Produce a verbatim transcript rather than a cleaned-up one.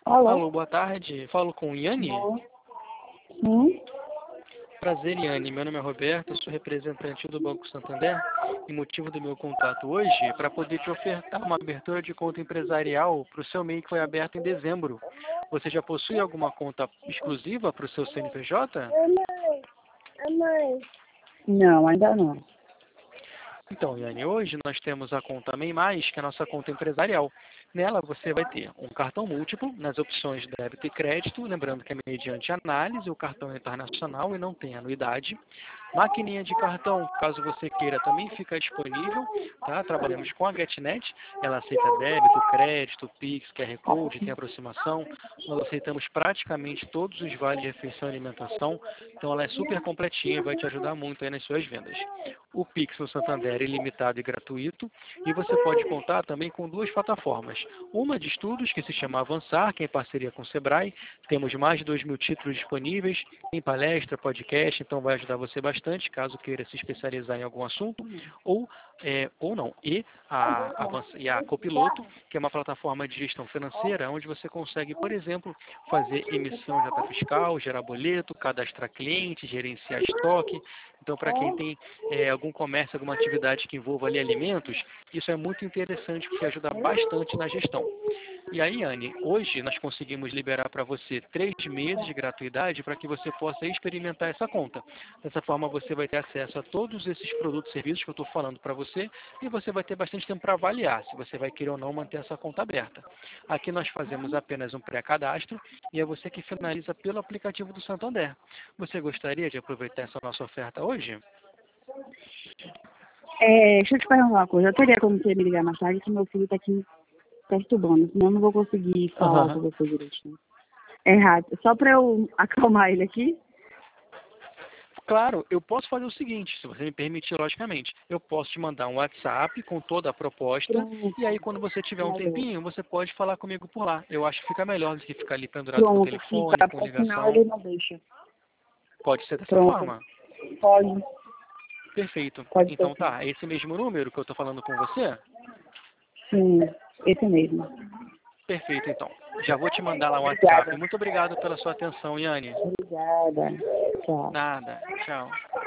Alô? Alô, boa tarde. Falo com Iane? Sim. Prazer, Iane. Meu nome é Roberto, eu sou representante do Banco Santander e motivo do meu contato hoje é para poder te ofertar uma abertura de conta empresarial para o seu M E I que foi aberto em dezembro. Você já possui alguma conta exclusiva para o seu C N P J? Mãe. Não, ainda não. Então, Iane, hoje nós temos a conta MEI Mais, que é a nossa conta empresarial. Nela você vai ter um cartão múltiplo nas opções de débito e crédito, lembrando que é mediante análise, o cartão é internacional e não tem anuidade. Maquininha de cartão, caso você queira, também fica disponível, tá? Trabalhamos com a GetNet, ela aceita débito, crédito, Pix, Q R Code, tem aproximação. Nós aceitamos praticamente todos os vales de refeição e alimentação, então ela é super completinha e vai te ajudar muito aí nas suas vendas. O Pix no Santander é ilimitado e gratuito, e você pode contar também com duas plataformas. Uma de estudos, que se chama Avançar, que é em parceria com o Sebrae. Temos mais de dois mil títulos disponíveis, tem palestra, podcast, então vai ajudar você bastante, caso queira se especializar em algum assunto, ou, é, ou não. E a, Avança, e a Copiloto, que é uma plataforma de gestão financeira, onde você consegue, por exemplo, fazer emissão de ata fiscal, gerar boleto, cadastrar cliente, gerenciar estoque. Então, para quem tem é, algum comércio, alguma atividade que envolva ali alimentos, isso é muito interessante porque ajuda bastante na gestão. E aí, Anne, hoje nós conseguimos liberar para você três meses de gratuidade para que você possa experimentar essa conta. Dessa forma, você vai ter acesso a todos esses produtos e serviços que eu estou falando para você e você vai ter bastante tempo para avaliar se você vai querer ou não manter essa conta aberta. Aqui nós fazemos apenas um pré-cadastro e é você que finaliza pelo aplicativo do Santander. Você gostaria de aproveitar essa nossa oferta hoje? É, deixa eu te perguntar uma coisa. Eu teria como você me ligar mais tarde que meu filho está aqui perturbando, senão eu não vou conseguir falar com Uhum. você direitinho. É rápido. Só para eu acalmar ele aqui? Claro, eu posso fazer o seguinte, se você me permitir, logicamente. Eu posso te mandar um WhatsApp com toda a proposta Pronto. e aí quando você tiver um Melhor. tempinho, você pode falar comigo por lá. Eu acho que fica melhor do que ficar ali pendurado com o Pronto, telefone, fica, com porque senão ligação. ele não deixa. Pode ser dessa Pronto. forma? Pode. Perfeito. Pode ser Então sim. tá, é esse mesmo número que eu estou falando com você? Sim, esse mesmo. Perfeito, então. Já vou te mandar lá o WhatsApp. Obrigada. Muito obrigado pela sua atenção, Yane. Obrigada. Tchau. Nada. Tchau.